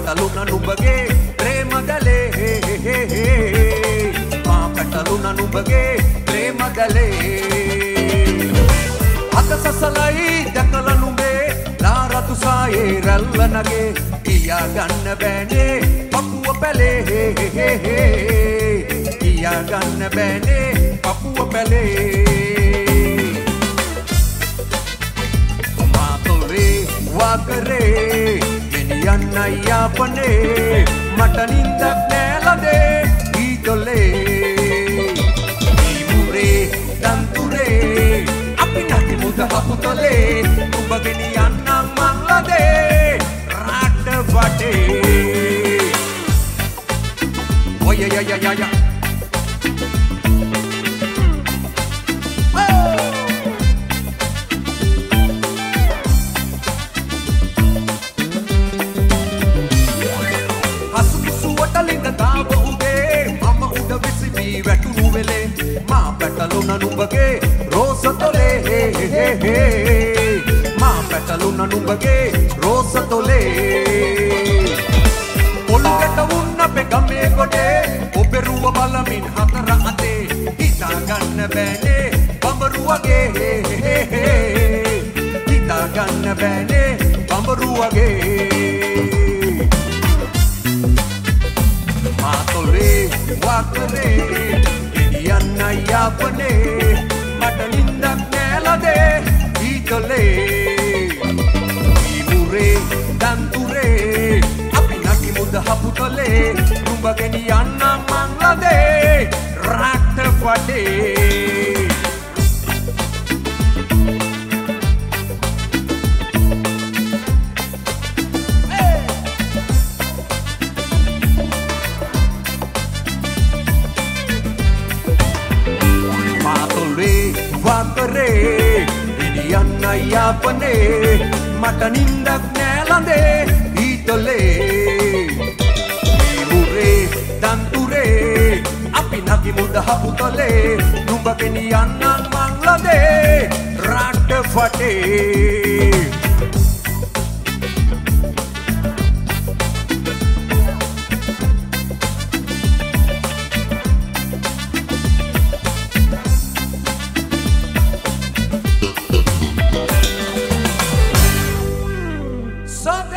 පැටලුන නුඹගේ ප්‍රේමගලේ මා පැටලුන නුඹගේ ප්‍රේමගලේ අත සසලයි දැකලා නුඹේ ලාරතු සායේ රැල්ල නගේ කියා ගන්න බෑනේ පපුව පැලේ කියා ගන්න බෑනේ පපුව පැලේ මාතොලේ වාකරේ ගෙනියන්න යාපනේ මට නින්දක් නෑලදේ ඊතොලේ ඊමුරේ දන්තුරේ අපි නැති මුද හපුතොලේ නුඹ ගෙනියන්න මංලදේ රාට වටේ ඔය ය ය ය ය වැටුණු වෙලේ මා පැටලුන නුඹගේ රෝසතොලේ මා පැටලුන නුඹගේ රෝසතොලේ පොළුකට වුන්න අපේ ගමේ ගොඩේ ඔබෙරුව බලමින් හතර අතේ හිතා ගන්න බෑනේ බඹරුවගේ හිතා ගන්න බෑනේ බඹරුවගේ මාතොලේ වාකරේ ගෙනියන්න යාපනේ මට නින්දක් නෑලදේ ඊතොලේ ඊමුරේ දන්තුරේ අපි නැති මුද හපුතොලේ නුඹ ගෙනියන්න මංලදේ රාක්ට වටේ වාකරේ ගෙනියන්න යාපනේ මට නින්දක් නෑලදේ ඊතොලේ ඊමුරේ දන්තුරේ අපි නැති මුද හපුතොලේ නුඹ ගෙනියන්න මංලදේ රාට වටේ Sunday.